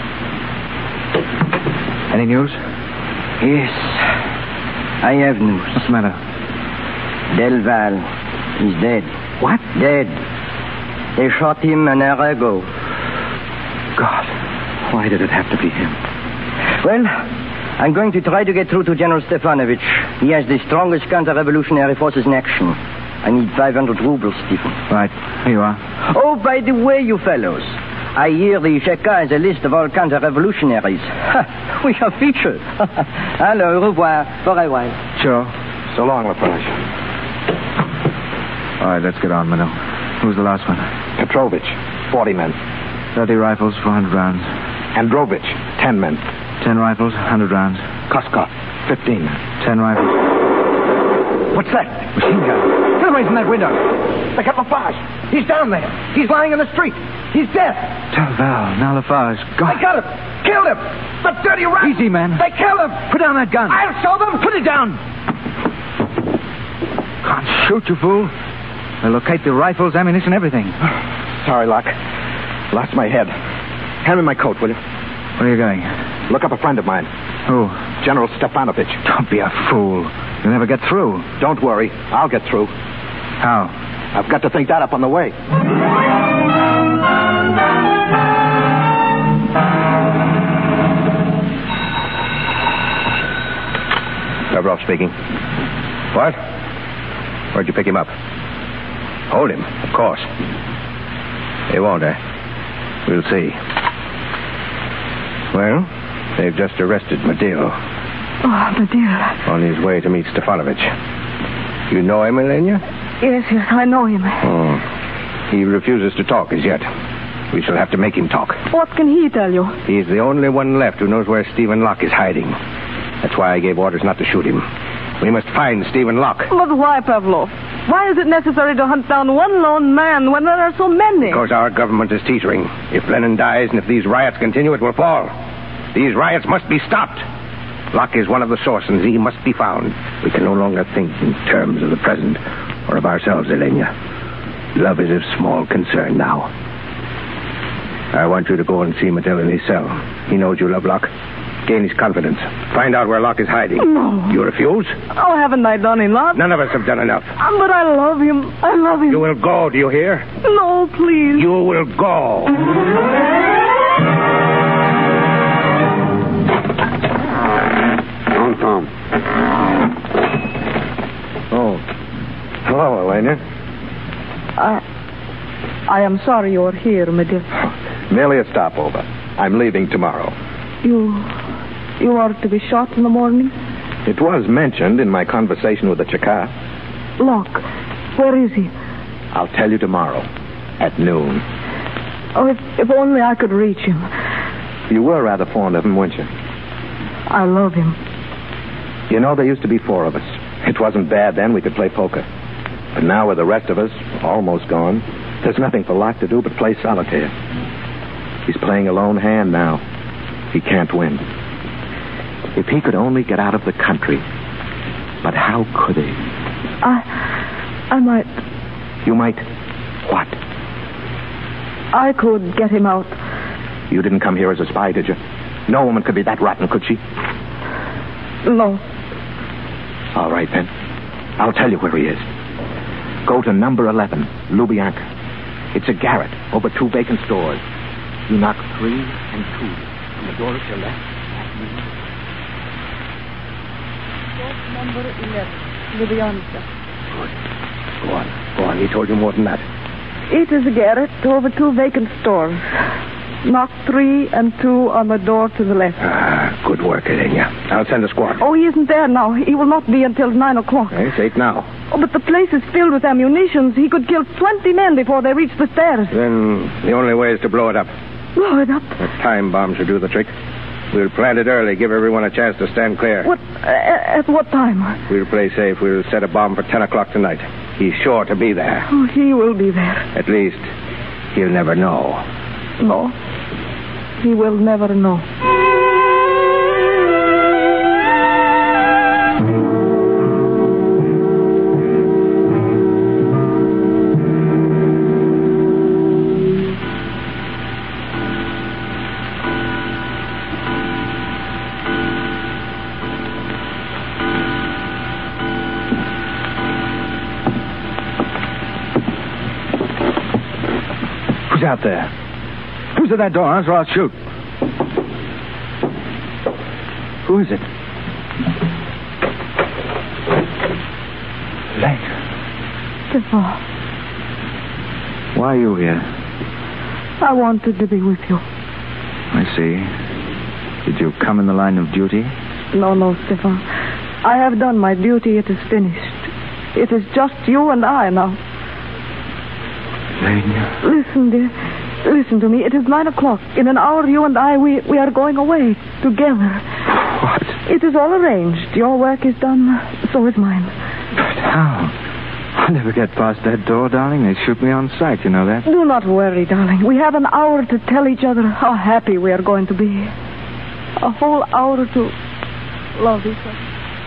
Any news? Yes. I have news. What's the matter? Delval is dead. What? Dead. They shot him an hour ago. God, why did it have to be him? Well, I'm going to try to get through to General Stefanovich. He has the strongest counter-revolutionary forces in action. I need 500 rubles, Stephen. Right. Here you are. Oh, by the way, you fellows, I hear the Cheka has a list of all counter-revolutionaries. We are featured. Hello, au revoir. For a while. Sure. So long, Lafarge. All right, let's get on, Manu. Who's the last one? Petrovich, 40 men. 30 rifles, 400 rounds. Androvich, 10 men. 10 rifles, 100 rounds. Koskov, 15 men. 10 rifles. What's that? Machine gun. Get away from that window. Look at Lafarge. He's down there. He's lying in the street. He's dead. Delval, now Lafarge. I got him. Killed him. The dirty rat. Easy, man. They killed him. Put down that gun. I'll show them. Put it down. Can't shoot, you fool. They'll locate the rifles, ammunition, everything. Sorry, Locke. Lost my head. Hand me my coat, will you? Where are you going? Look up a friend of mine. Who? General Stefanovich. Don't be a fool. You'll never get through. Don't worry. I'll get through. How? I've got to think that up on the way. Lavrov speaking. What? Where'd you pick him up? Hold him, of course. They won't, eh? We'll see. Well, they've just arrested Medill. Oh, Medill. On his way to meet Stefanovich. You know him, Elena? Yes, I know him. Oh. He refuses to talk as yet. We shall have to make him talk. What can he tell you? He's the only one left who knows where Stephen Locke is hiding. That's why I gave orders not to shoot him. We must find Stephen Locke. But why, Pavlov? Why is it necessary to hunt down one lone man when there are so many? Because our government is teetering. If Lenin dies and if these riots continue, it will fall. These riots must be stopped. Locke is one of the sources. He must be found. We can no longer think in terms of the present or of ourselves, Elena. Love is of small concern now. I want you to go and see Medill in his cell. He knows you love Locke. Gain his confidence. Find out where Locke is hiding. No. You refuse? Oh, haven't I done enough? None of us have done enough. But I love him. I love him. You will go, do you hear? No, please. You will go. Tom. Oh. Hello, Elena. I am sorry you're here, Medill. Merely a stopover. I'm leaving tomorrow. You are to be shot in the morning? It was mentioned in my conversation with the Cheka. Locke, where is he? I'll tell you tomorrow, at noon. Oh, if only I could reach him. You were rather fond of him, weren't you? I love him. You know, there used to be 4 of us. It wasn't bad then. We could play poker. But now with the rest of us almost gone, there's nothing for Locke to do but play solitaire. He's playing a lone hand now. He can't win. If he could only get out of the country. But how could he? I might... You might... What? I could get him out. You didn't come here as a spy, did you? No woman could be that rotten, could she? No. All right, then. I'll tell you where he is. Go to number 11, Lubyanka. It's a garret over 2 vacant stores. You knock 3 and 2. On the door at your left. Number 11, Lubyanka. Good. Go on. He told you more than that. It is Garrett over 2 vacant stores. Knock 3 and 2 on the door to the left. Good work, Elenia. I'll send a squad. Oh, he isn't there now. He will not be until 9 o'clock. It's 8 now. Oh, but the place is filled with ammunition. He could kill 20 men before they reach the stairs. Then the only way is to blow it up. Blow it up? A time bomb should do the trick. We'll plant it early, give everyone a chance to stand clear. What? At what time? We'll play safe. We'll set a bomb for 10 o'clock tonight. He's sure to be there. Oh, he will be there. At least, he'll never know. No. He will never know. Who's out there? Who's at that door? Answer, I'll shoot. Who is it? Lane. Stefan. Why are you here? I wanted to be with you. I see. Did you come in the line of duty? No, Stefan. I have done my duty. It is finished. It is just you and I now. Lane. Listen, dear. Listen to me. It is 9 o'clock. In an hour, you and I, we are going away together. What? It is all arranged. Your work is done. So is mine. But how? I'll never get past that door, darling. They shoot me on sight. You know that? Do not worry, darling. We have an hour to tell each other how happy we are going to be. A whole hour to love each other.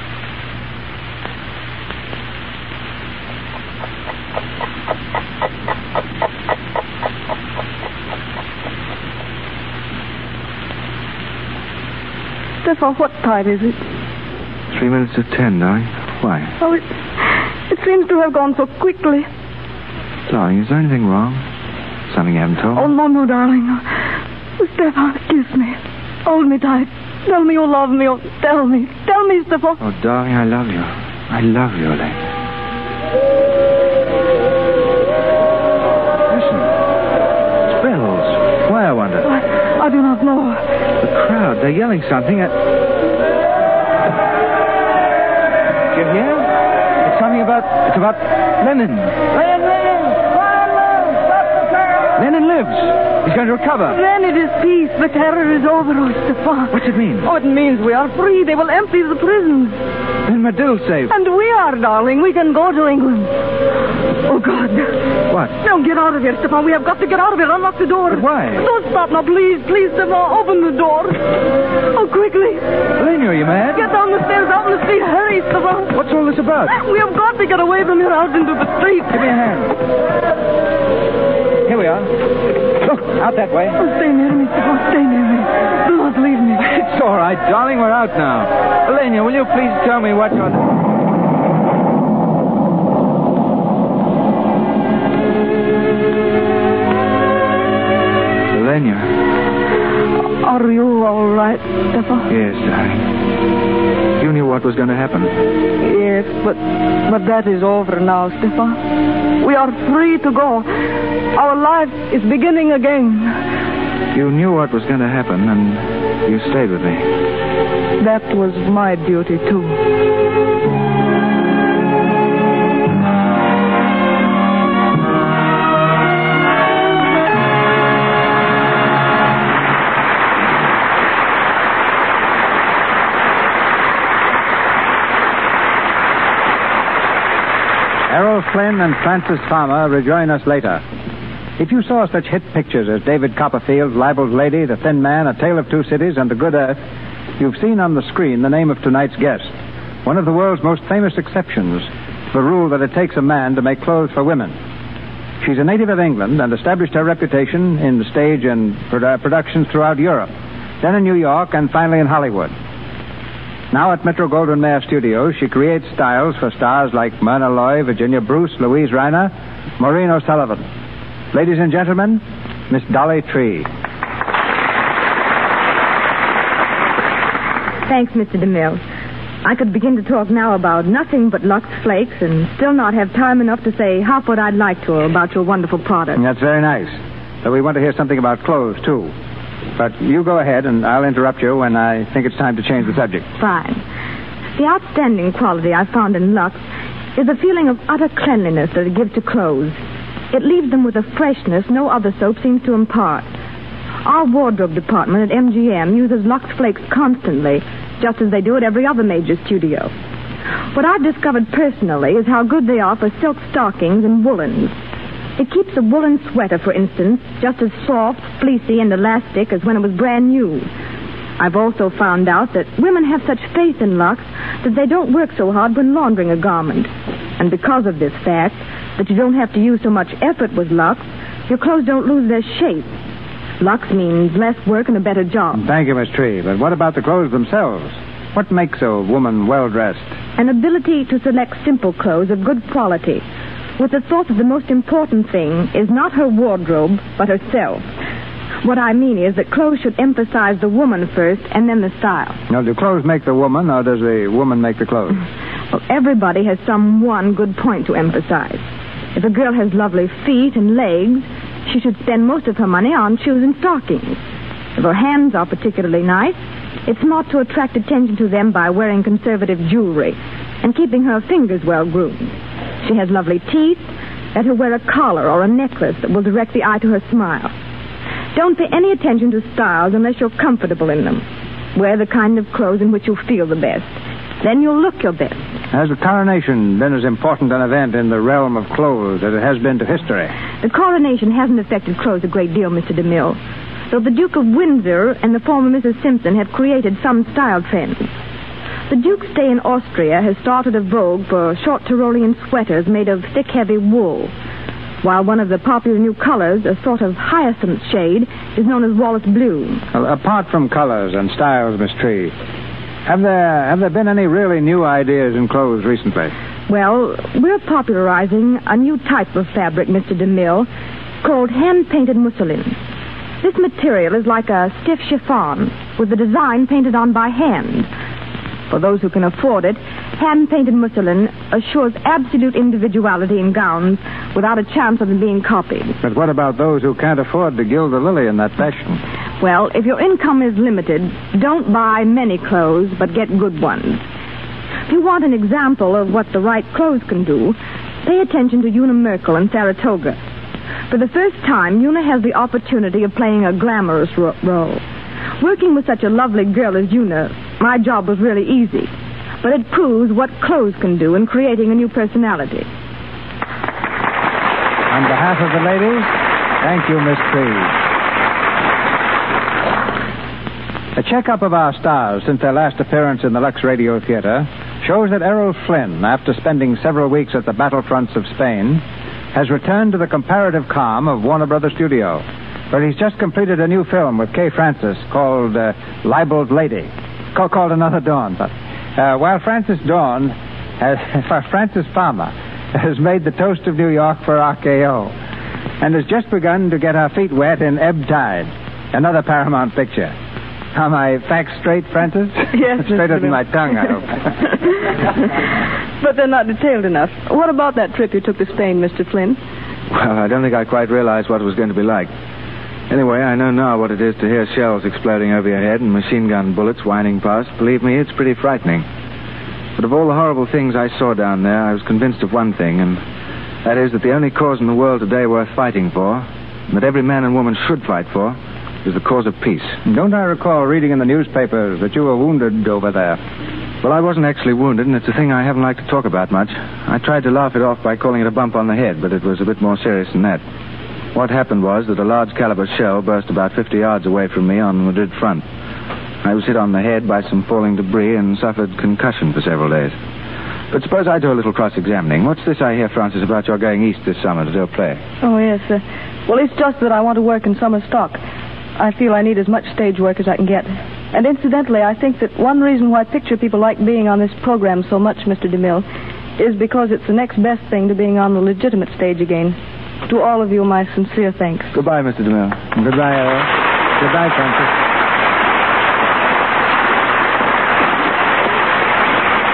Stefan, what time is it? 3 minutes to 10, darling. Why? Oh, it seems to have gone so quickly. Darling, is there anything wrong? Something you haven't told? Oh, no, darling. Stefan, kiss me. Hold me tight. Tell me you love me. Oh, tell me. Tell me, Stefan. Oh, darling, I love you. I love you, Elaine. Listen. It's bells. Why, I wonder? I do not know. The crowd, they're yelling something at... Do you hear? It's something about... It's about Lenin. Lenin lives. He's going to recover. Then it is peace. The terror is over, oh, Stefan. What's it mean? Oh, it means we are free. They will empty the prisons. Then Madil's safe. And we are, darling. We can go to England. Oh, God. What? Now, get out of here, Stefan. We have got to get out of here. Unlock the door. But why? Don't stop now, please. Please, Stefan. Open the door. Oh, quickly. Elaine, are you mad? Get down the stairs, out in the street. Hurry, Stefan. What's all this about? We have got to get away from here out into the street. Give me a hand. Here we are. Look, out that way. Oh, stay near me, Stefan. Stay near me. Do not leave me. It's all right, darling. We're out now. Elena, will you please tell me what you're... Elena. Are you all right, Stefan? Yes, darling. You knew what was going to happen. Yes, but that is over now, Stefan. We are free to go. Our life is beginning again. You knew what was going to happen, and you stayed with me. That was my duty, too. Errol Flynn and Francis Farmer rejoin us later. If you saw such hit pictures as David Copperfield's Libel's Lady, The Thin Man, A Tale of Two Cities, and The Good Earth, you've seen on the screen the name of tonight's guest, one of the world's most famous exceptions to the rule that it takes a man to make clothes for women. She's a native of England and established her reputation in the stage and productions throughout Europe, then in New York, and finally in Hollywood. Now at Metro-Goldwyn-Mayer Studios, she creates styles for stars like Myrna Loy, Virginia Bruce, Louise Reiner, Maureen O'Sullivan. Ladies and gentlemen, Miss Dolly Tree. Thanks, Mr. DeMille. I could begin to talk now about nothing but Lux Flakes and still not have time enough to say half what I'd like to about your wonderful product. That's very nice. But we want to hear something about clothes, too. But you go ahead, and I'll interrupt you when I think it's time to change the subject. Fine. The outstanding quality I found in Lux is the feeling of utter cleanliness that it gives to clothes. It leaves them with a freshness no other soap seems to impart. Our wardrobe department at MGM uses Lux Flakes constantly, just as they do at every other major studio. What I've discovered personally is how good they are for silk stockings and woolens. It keeps a woolen sweater, for instance, just as soft, fleecy, and elastic as when it was brand new. I've also found out that women have such faith in Lux that they don't work so hard when laundering a garment. And because of this fact, that you don't have to use so much effort with Lux, your clothes don't lose their shape. Lux means less work and a better job. Thank you, Miss Tree. But what about the clothes themselves? What makes a woman well-dressed? An ability to select simple clothes of good quality, with the thought that the most important thing is not her wardrobe, but herself. What I mean is that clothes should emphasize the woman first and then the style. Now, do clothes make the woman, or does the woman make the clothes? Well, everybody has some one good point to emphasize. If a girl has lovely feet and legs, she should spend most of her money on shoes and stockings. If her hands are particularly nice, it's smart to attract attention to them by wearing conservative jewelry and keeping her fingers well groomed. If she has lovely teeth, let her wear a collar or a necklace that will direct the eye to her smile. Don't pay any attention to styles unless you're comfortable in them. Wear the kind of clothes in which you feel the best. Then you'll look your best. Has the coronation been as important an event in the realm of clothes as it has been to history? The coronation hasn't affected clothes a great deal, Mr. DeMille. Though the Duke of Windsor and the former Mrs. Simpson have created some style trends. The Duke's stay in Austria has started a vogue for short Tyrolean sweaters made of thick, heavy wool, while one of the popular new colors, a sort of hyacinth shade, is known as Wallace Blue. Well, apart from colors and styles, Miss Tree, have there been any really new ideas in clothes recently? Well, we're popularizing a new type of fabric, Mr. DeMille, called hand-painted mousseline. This material is like a stiff chiffon, with the design painted on by hand. For those who can afford it, hand-painted mousseline assures absolute individuality in gowns without a chance of them being copied. But what about those who can't afford to gild the lily in that fashion? Well, if your income is limited, don't buy many clothes, but get good ones. If you want an example of what the right clothes can do, pay attention to Una Merkel in Saratoga. For the first time, Una has the opportunity of playing a glamorous role. Working with such a lovely girl as Una, my job was really easy. But it proves what clothes can do in creating a new personality. On behalf of the ladies, thank you, Miss Tree. A checkup of our stars since their last appearance in the Lux Radio Theater shows that Errol Flynn, after spending several weeks at the battlefronts of Spain, has returned to the comparative calm of Warner Brothers Studio, where he's just completed a new film with Kay Francis called Libeled Lady, called Another Dawn. But while Francis Palmer has made the toast of New York for RKO and has just begun to get her feet wet in Ebb Tide, another Paramount picture. Are my facts straight, Francis? Yes. Straighter than my tongue, I hope. But they're not detailed enough. What about that trip you took to Spain, Mr. Flynn? Well, I don't think I quite realized what it was going to be like. Anyway, I know now what it is to hear shells exploding over your head and machine gun bullets whining past. Believe me, it's pretty frightening. But of all the horrible things I saw down there, I was convinced of one thing, and that is that the only cause in the world today worth fighting for, and that every man and woman should fight for, is the cause of peace. Don't I recall reading in the newspapers that you were wounded over there? Well, I wasn't actually wounded, and it's a thing I haven't liked to talk about much. I tried to laugh it off by calling it a bump on the head, but it was a bit more serious than that. What happened was that a large caliber shell burst about 50 yards away from me on the Madrid front. I was hit on the head by some falling debris and suffered concussion for several days. But suppose I do a little cross-examining. What's this I hear, Francis, about your going east this summer to do a play? Oh, yes. Well, it's just that I want to work in summer stock. I feel I need as much stage work as I can get. And incidentally, I think that one reason why picture people like being on this program so much, Mr. DeMille, is because it's the next best thing to being on the legitimate stage again. To all of you, my sincere thanks. Goodbye, Mr. DeMille. Goodbye, Errol. Goodbye, Francis.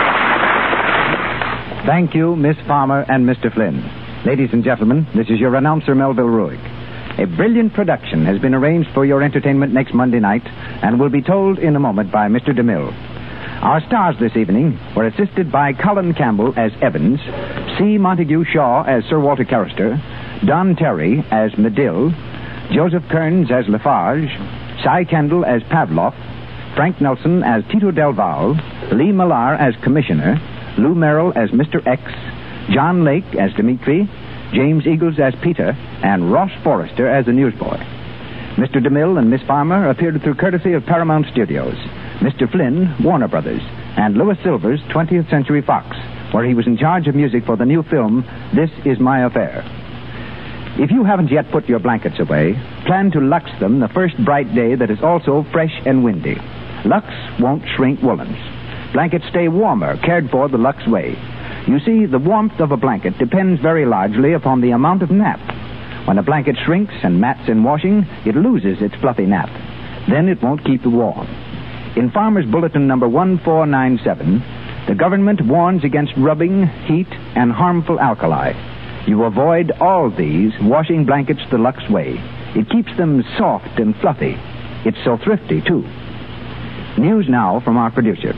Thank you, Miss Farmer and Mr. Flynn. Ladies and gentlemen, this is your announcer, Melville Ruick. A brilliant production has been arranged for your entertainment next Monday night and will be told in a moment by Mr. DeMille. Our stars this evening were assisted by Colin Campbell as Evans, C. Montague Shaw as Sir Walter Carrister, Don Terry as Medill, Joseph Kearns as Lafarge, Cy Kendall as Pavlov, Frank Nelson as Tito Del Val, Lee Millar as Commissioner, Lou Merrill as Mr. X, John Lake as Dimitri, James Eagles as Peter, and Ross Forrester as the newsboy. Mr. DeMille and Miss Farmer appeared through courtesy of Paramount Studios, Mr. Flynn, Warner Brothers, and Louis Silvers, 20th Century Fox, where he was in charge of music for the new film, This Is My Affair. If you haven't yet put your blankets away, plan to Lux them the first bright day that is also fresh and windy. Lux won't shrink woolens. Blankets stay warmer, cared for the Lux way. You see, the warmth of a blanket depends very largely upon the amount of nap. When a blanket shrinks and mats in washing, it loses its fluffy nap. Then it won't keep you warm. In Farmer's Bulletin number 1497, the government warns against rubbing, heat, and harmful alkali. You avoid all these washing blankets the Lux way. It keeps them soft and fluffy. It's so thrifty, too. News now from our producer.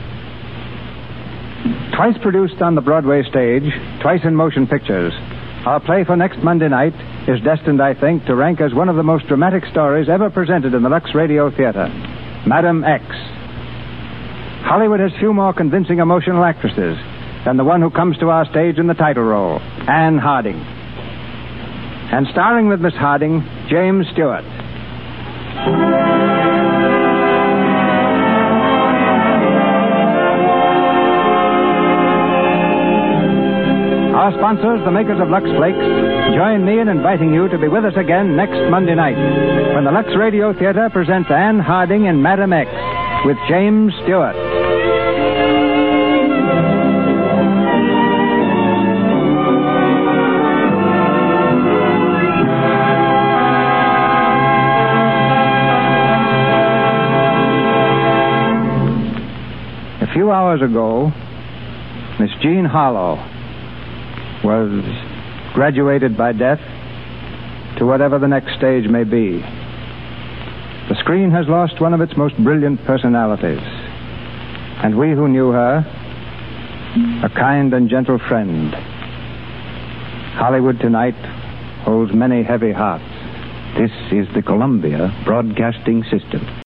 Twice produced on the Broadway stage, twice in motion pictures, our play for next Monday night is destined, I think, to rank as one of the most dramatic stories ever presented in the Lux Radio Theater, Madam X. Hollywood has few more convincing emotional actresses than the one who comes to our stage in the title role, Anne Harding. And starring with Miss Harding, James Stewart. Our sponsors, the makers of Lux Flakes, join me in inviting you to be with us again next Monday night when the Lux Radio Theater presents Anne Harding and Madam X with James Stewart. A few hours ago, Miss Jean Harlow was graduated by death to whatever the next stage may be. The screen has lost one of its most brilliant personalities, and we who knew her, a kind and gentle friend. Hollywood tonight holds many heavy hearts. This is the Columbia Broadcasting System.